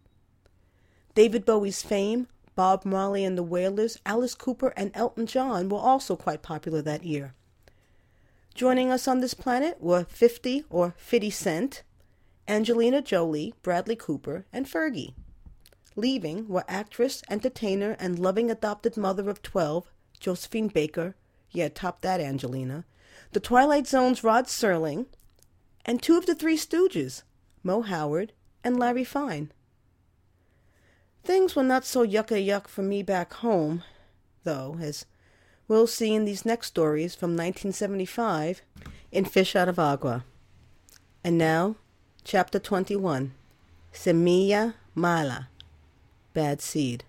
David Bowie's Fame, Bob Marley and the Wailers, Alice Cooper, and Elton John were also quite popular that year. Joining us on this planet were fifty or fifty Cent, Angelina Jolie, Bradley Cooper, and Fergie. Leaving were actress, entertainer, and loving adopted mother of twelve, Josephine Baker, yeah, top that Angelina, The Twilight Zone's Rod Serling, and two of the Three Stooges, Mo Howard and Larry Fine. Things were not so yucca-yuck for me back home, though, as we'll see in these next stories from nineteen seventy-five in Fish Out of Agua. And now, Chapter twenty-one, Semilla Mala, Bad Seed.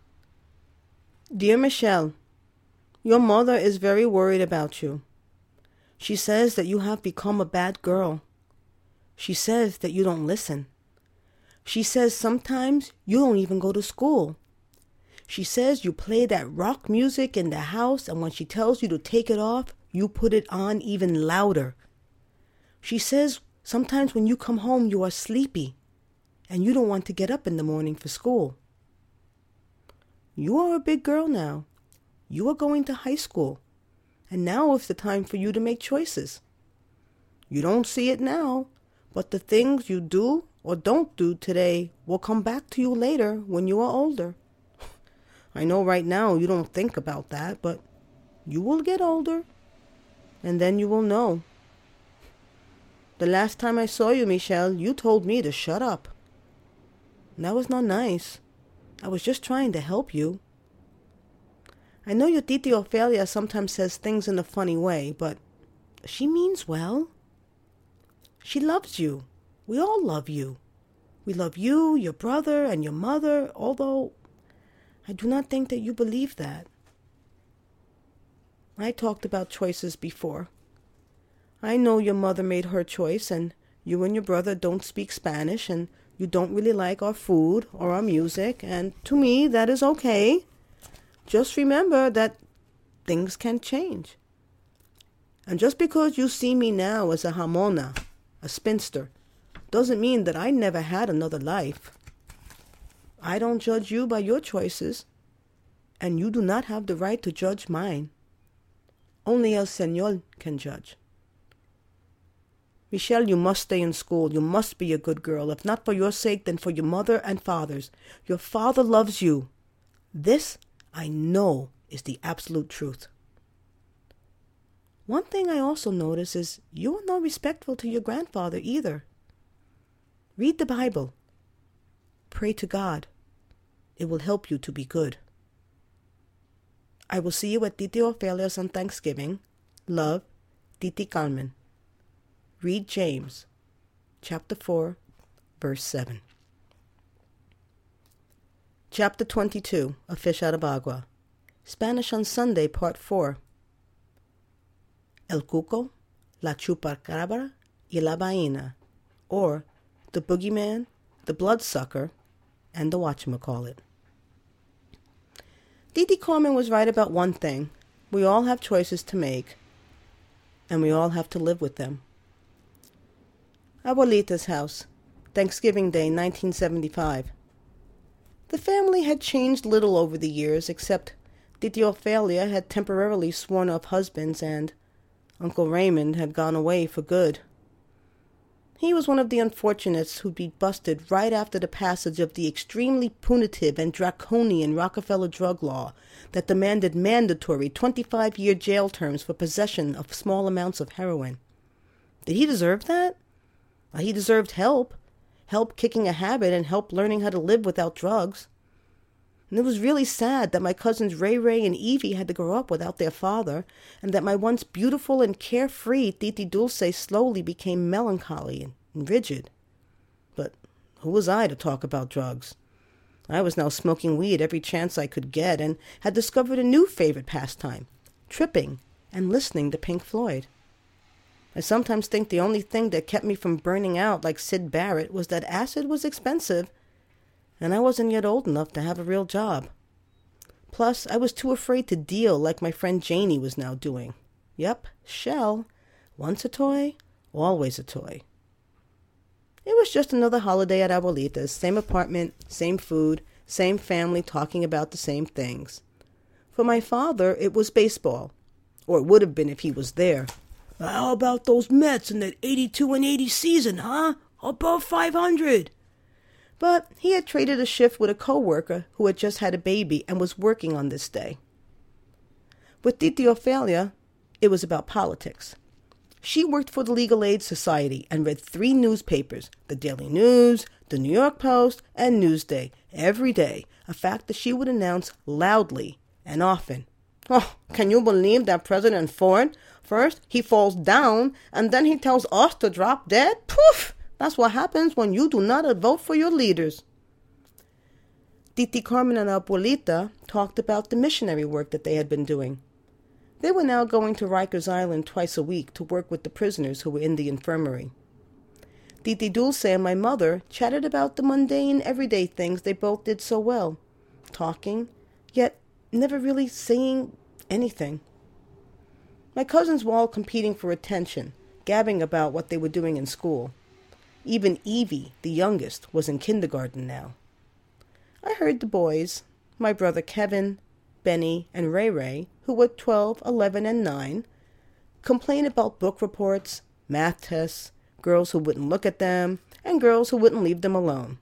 Dear Michelle, your mother is very worried about you. She says that you have become a bad girl. She says that you don't listen. She says sometimes you don't even go to school. She says you play that rock music in the house, and when she tells you to take it off, you put it on even louder. She says sometimes when you come home you are sleepy, and you don't want to get up in the morning for school. You are a big girl now. You are going to high school, and now is the time for you to make choices. You don't see it now, but the things you do or don't do today will come back to you later when you are older. I know right now you don't think about that, but you will get older, and then you will know. The last time I saw you, Michelle, you told me to shut up. And that was not nice. I was just trying to help you. I know your Titi Ophelia sometimes says things in a funny way, but she means well. She loves you. We all love you. We love you, your brother, and your mother, although I do not think that you believe that. I talked about choices before. I know your mother made her choice, and you and your brother don't speak Spanish, and you don't really like our food or our music, and to me, that is okay. Just remember that things can change. And just because you see me now as a jamona, a spinster, doesn't mean that I never had another life. I don't judge you by your choices, and you do not have the right to judge mine. Only El Señor can judge. Michelle, you must stay in school. You must be a good girl. If not for your sake, then for your mother and father's. Your father loves you. This, I know, is the absolute truth. One thing I also notice is you are not respectful to your grandfather either. Read the Bible. Pray to God. It will help you to be good. I will see you at Titi Ophelia's on Thanksgiving. Love, Titi Carmen. Read James, chapter four, verse seven. Chapter twenty-two, A Fish Out of Agua. Spanish on Sunday, part four. El Cuco, La Chupacabra, y la Ballena, or the Boogeyman, the Bloodsucker, and the Whatchamacallit. Titi Carmen was right about one thing. We all have choices to make, and we all have to live with them. Abuelita's house, Thanksgiving Day, nineteen seventy-five. The family had changed little over the years, except Titi Ophelia had temporarily sworn off husbands, and Uncle Raymond had gone away for good. He was one of the unfortunates who'd be busted right after the passage of the extremely punitive and draconian Rockefeller drug law that demanded mandatory twenty-five-year jail terms for possession of small amounts of heroin. Did he deserve that? Well, he deserved help. Help kicking a habit and help learning how to live without drugs. And it was really sad that my cousins Ray Ray and Evie had to grow up without their father, and that my once beautiful and carefree Titi Dulce slowly became melancholy and, and rigid. But who was I to talk about drugs? I was now smoking weed every chance I could get and had discovered a new favorite pastime, tripping and listening to Pink Floyd. I sometimes think the only thing that kept me from burning out like Syd Barrett was that acid was expensive, and I wasn't yet old enough to have a real job. Plus, I was too afraid to deal like my friend Janie was now doing. Yep, shell. Once a toy, always a toy. It was just another holiday at Abuelita's, same apartment, same food, same family talking about the same things. For my father, it was baseball, or it would have been if he was there. How about those Mets in that eighty-two and eighty season, huh? Above five hundred. But he had traded a shift with a co-worker who had just had a baby and was working on this day. With Titi Ophelia, it was about politics. She worked for the Legal Aid Society and read three newspapers, the Daily News, the New York Post, and Newsday, every day, a fact that she would announce loudly and often. Oh, can you believe that President Ford? First, he falls down, and then he tells us to drop dead? Poof! That's what happens when you do not vote for your leaders. Titi Carmen and Abuelita talked about the missionary work that they had been doing. They were now going to Rikers Island twice a week to work with the prisoners who were in the infirmary. Titi Dulce and my mother chatted about the mundane, everyday things they both did so well, talking, yet never really saying anything. My cousins were all competing for attention, gabbing about what they were doing in school. Even Evie, the youngest, was in kindergarten now. I heard the boys, my brother Kevin, Benny, and Ray Ray, who were twelve, eleven, and nine, complain about book reports, math tests, girls who wouldn't look at them, and girls who wouldn't leave them alone.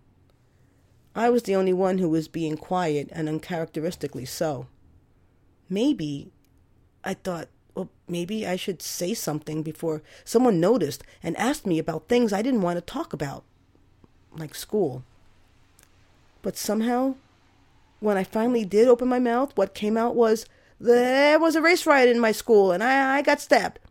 I was the only one who was being quiet and uncharacteristically so. Maybe, I thought, well, maybe I should say something before someone noticed and asked me about things I didn't want to talk about, like school. But somehow, when I finally did open my mouth, what came out was, there was a race riot in my school and I, I got stabbed.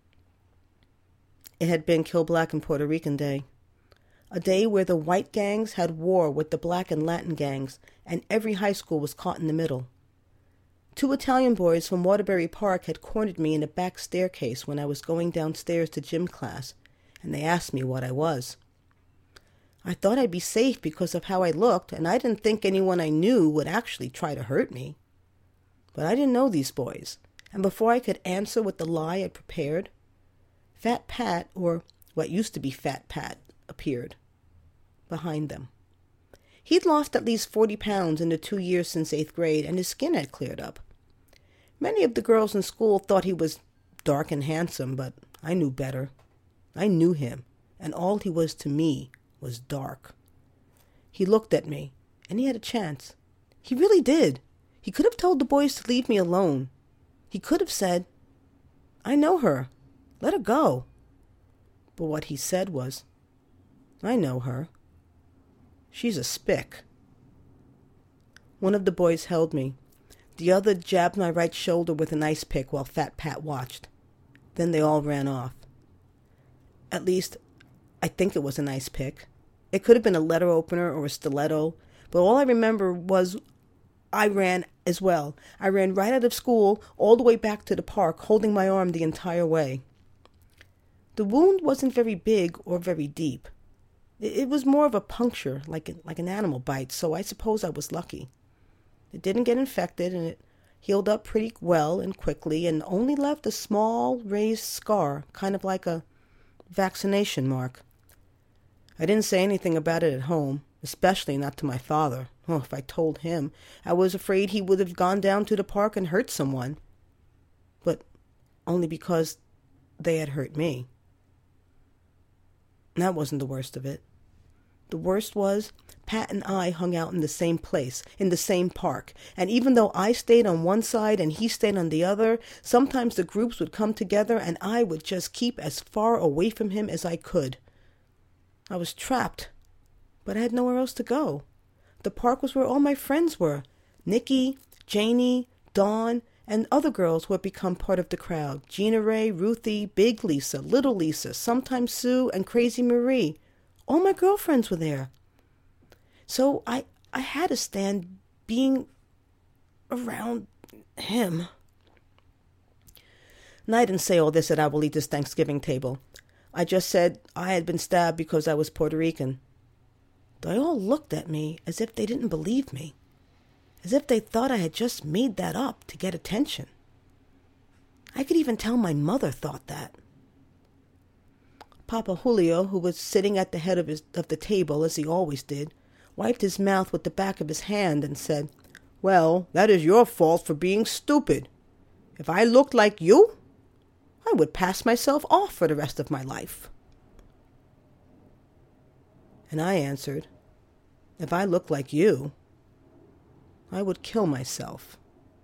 It had been Kill Black and Puerto Rican Day, a day where the white gangs had war with the black and Latin gangs, and every high school was caught in the middle. Two Italian boys from Waterbury Park had cornered me in a back staircase when I was going downstairs to gym class, and they asked me what I was. I thought I'd be safe because of how I looked, and I didn't think anyone I knew would actually try to hurt me. But I didn't know these boys, and before I could answer with the lie I'd prepared, Fat Pat, or what used to be Fat Pat, appeared behind them. He'd lost at least forty pounds in the two years since eighth grade, and his skin had cleared up. Many of the girls in school thought he was dark and handsome, but I knew better. I knew him, and all he was to me was dark. He looked at me, and he had a chance. He really did. He could have told the boys to leave me alone. He could have said, I know her. Let her go. But what he said was, I know her. She's a spick. One of the boys held me. The other jabbed my right shoulder with an ice pick while Fat Pat watched. Then they all ran off. At least, I think it was an ice pick. It could have been a letter opener or a stiletto, but all I remember was I ran as well. I ran right out of school, all the way back to the park, holding my arm the entire way. The wound wasn't very big or very deep. It was more of a puncture, like, a, like an animal bite, so I suppose I was lucky. It didn't get infected, and it healed up pretty well and quickly, and only left a small raised scar, kind of like a vaccination mark. I didn't say anything about it at home, especially not to my father. Oh, if I told him, I was afraid he would have gone down to the park and hurt someone. But only because they had hurt me. That wasn't the worst of it. The worst was, Pat and I hung out in the same place, in the same park, and even though I stayed on one side and he stayed on the other, sometimes the groups would come together and I would just keep as far away from him as I could. I was trapped, but I had nowhere else to go. The park was where all my friends were, Nikki, Janie, Dawn, and other girls who had become part of the crowd, Gina Ray, Ruthie, Big Lisa, Little Lisa, sometimes Sue, and Crazy Marie. All my girlfriends were there. So I, I had to stand being around him. And I didn't say all this at Abuelita's Thanksgiving table. I just said I had been stabbed because I was Puerto Rican. They all looked at me as if they didn't believe me, as if they thought I had just made that up to get attention. I could even tell my mother thought that. Papa Julio, who was sitting at the head of, his, of the table, as he always did, wiped his mouth with the back of his hand and said, "Well, that is your fault for being stupid. If I looked like you, I would pass myself off for the rest of my life." And I answered, "If I looked like you, I would kill myself."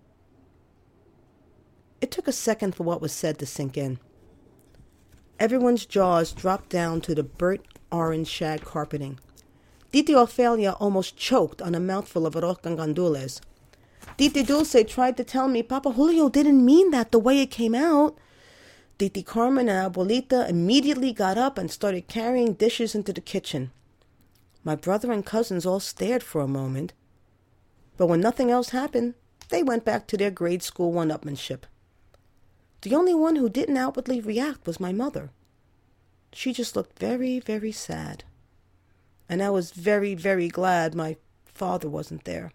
It took a second for what was said to sink in. Everyone's jaws dropped down to the burnt orange shag carpeting. Titi Ophelia almost choked on a mouthful of arroz con gandules. Titi Dulce tried to tell me Papa Julio didn't mean that the way it came out. Titi Carmen and Abuelita immediately got up and started carrying dishes into the kitchen. My brother and cousins all stared for a moment. But when nothing else happened, they went back to their grade school one-upmanship. The only one who didn't outwardly react was my mother. She just looked very, very sad. And I was very, very glad my father wasn't there.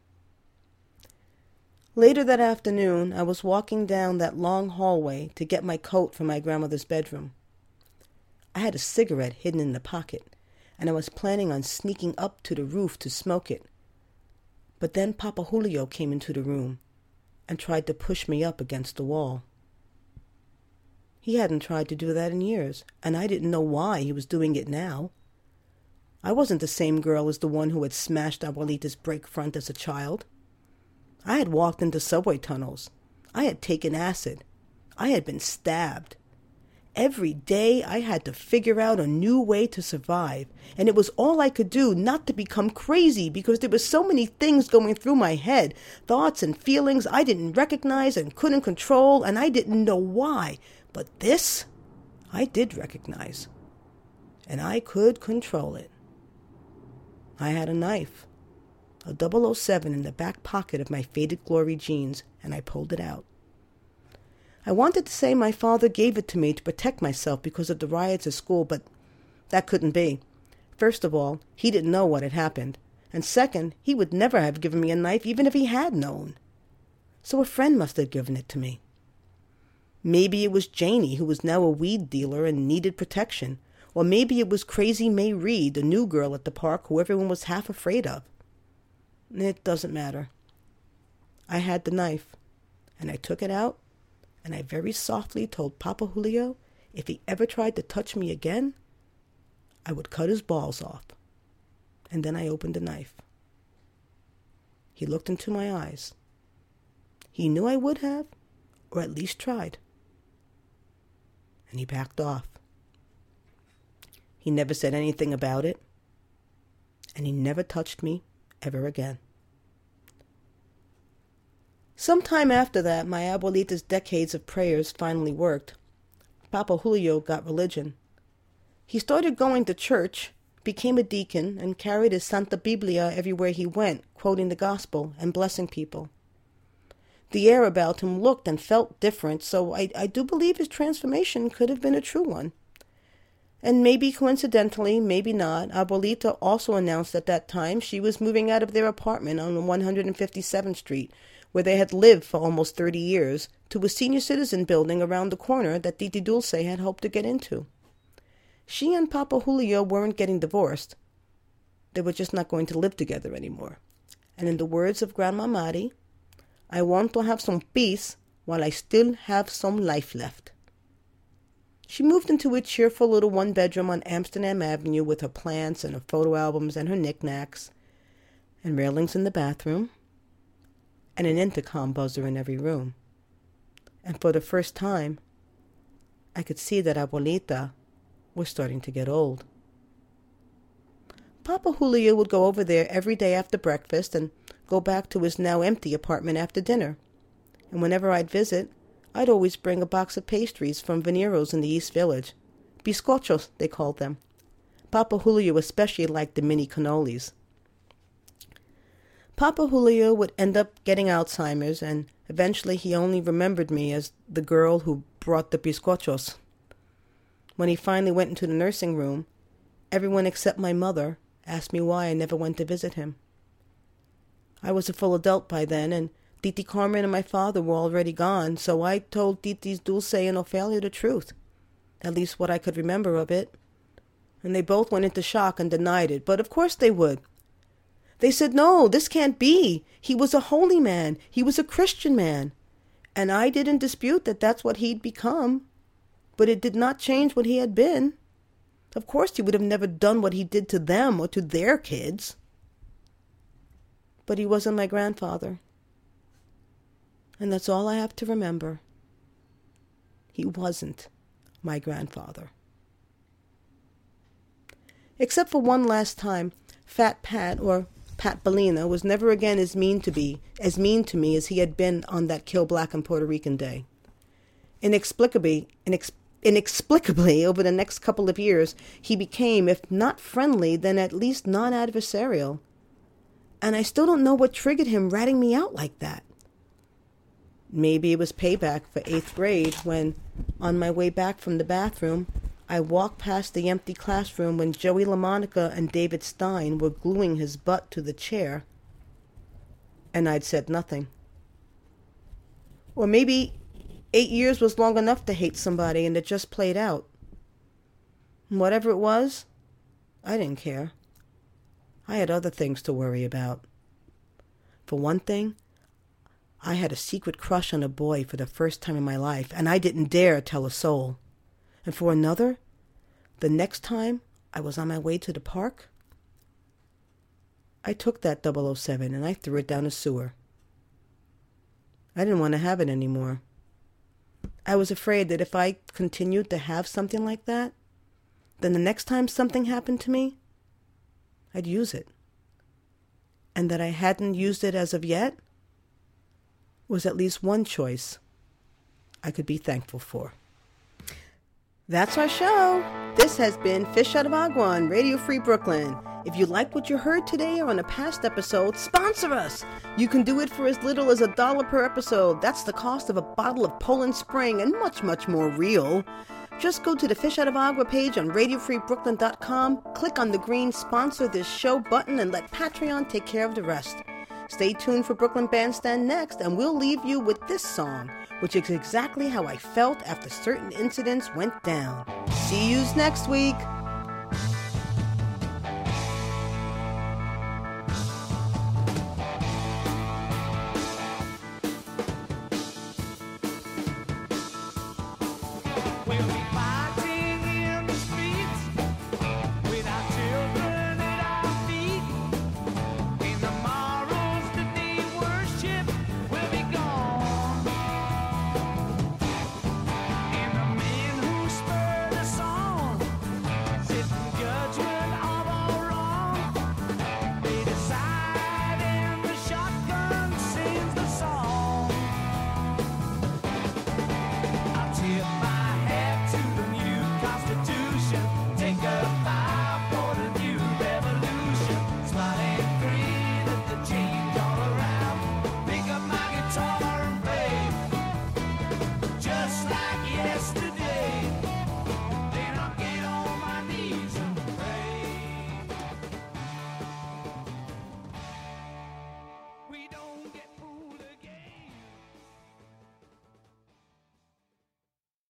Later that afternoon, I was walking down that long hallway to get my coat from my grandmother's bedroom. I had a cigarette hidden in the pocket, and I was planning on sneaking up to the roof to smoke it. But then Papa Julio came into the room and tried to push me up against the wall. He hadn't tried to do that in years, and I didn't know why he was doing it now. I wasn't the same girl as the one who had smashed Abuelita's brake front as a child. I had walked into subway tunnels. I had taken acid. I had been stabbed. Every day I had to figure out a new way to survive, and it was all I could do not to become crazy because there were so many things going through my head, thoughts and feelings I didn't recognize and couldn't control, and I didn't know why. But this, I did recognize, and I could control it. I had a knife, a double oh seven in the back pocket of my Faded Glory jeans, and I pulled it out. I wanted to say my father gave it to me to protect myself because of the riots at school, but that couldn't be. First of all, he didn't know what had happened, and second, he would never have given me a knife even if he had known. So a friend must have given it to me. Maybe it was Janie, who was now a weed dealer and needed protection. Or maybe it was Crazy May Reed, the new girl at the park who everyone was half afraid of. It doesn't matter. I had the knife, and I took it out, and I very softly told Papa Julio if he ever tried to touch me again, I would cut his balls off. And then I opened the knife. He looked into my eyes. He knew I would have, or at least tried. And he backed off. He never said anything about it, and he never touched me ever again. Sometime after that, my Abuelita's decades of prayers finally worked. Papa Julio got religion. He started going to church, became a deacon, and carried his Santa Biblia everywhere he went, quoting the gospel and blessing people. The air about him looked and felt different, so I, I do believe his transformation could have been a true one. And maybe coincidentally, maybe not, Abuelita also announced at that time she was moving out of their apartment on one hundred fifty-seventh Street, where they had lived for almost thirty years, to a senior citizen building around the corner that Titi Dulce had hoped to get into. She and Papa Julio weren't getting divorced. They were just not going to live together anymore. And in the words of Grandma Mari, I want to have some peace while I still have some life left. She moved into a cheerful little one-bedroom on Amsterdam Avenue with her plants and her photo albums and her knickknacks, and railings in the bathroom, and an intercom buzzer in every room. And for the first time, I could see that Abuelita was starting to get old. Papa Julio would go over there every day after breakfast and go back to his now empty apartment after dinner. And whenever I'd visit, I'd always bring a box of pastries from Venero's in the East Village. Bizcochos, they called them. Papa Julio especially liked the mini cannolis. Papa Julio would end up getting Alzheimer's, and eventually he only remembered me as the girl who brought the bizcochos. When he finally went into the nursing room, everyone except my mother asked me why I never went to visit him. I was a full adult by then, and Titi Carmen and my father were already gone, so I told Titis Dulce and Ophelia the truth, at least what I could remember of it. And they both went into shock and denied it, but of course they would. They said, no, this can't be. He was a holy man. He was a Christian man. And I didn't dispute that that's what he'd become, but it did not change what he had been. Of course he would have never done what he did to them or to their kids. But he wasn't my grandfather. And that's all I have to remember. He wasn't my grandfather. Except for one last time, Fat Pat, or Pat Bellina, was never again as mean to be, as mean to me as he had been on that Kill Black and Puerto Rican day. Inexplicably, inex, inexplicably, over the next couple of years, he became, if not friendly, then at least non-adversarial. And I still don't know what triggered him ratting me out like that. Maybe it was payback for eighth grade when, on my way back from the bathroom, I walked past the empty classroom when Joey LaMonica and David Stein were gluing his butt to the chair, and I'd said nothing. Or maybe eight years was long enough to hate somebody and it just played out. Whatever it was, I didn't care. I had other things to worry about. For one thing, I had a secret crush on a boy for the first time in my life, and I didn't dare tell a soul. And for another, the next time I was on my way to the park, I took that double oh seven and I threw it down a sewer. I didn't want to have it anymore. I was afraid that if I continued to have something like that, then the next time something happened to me, I'd use it. And that I hadn't used it as of yet was at least one choice I could be thankful for. That's our show. This has been Fish Out of Agua on Radio Free Brooklyn. If you liked what you heard today or on a past episode, sponsor us. You can do it for as little as a dollar per episode. That's the cost of a bottle of Poland Spring and much, much more real. Just go to the Fish Out of Agua page on radio free brooklyn dot com, click on the green Sponsor This Show button, and let Patreon take care of the rest. Stay tuned for Brooklyn Bandstand next, and we'll leave you with this song, which is exactly how I felt after certain incidents went down. See yous next week.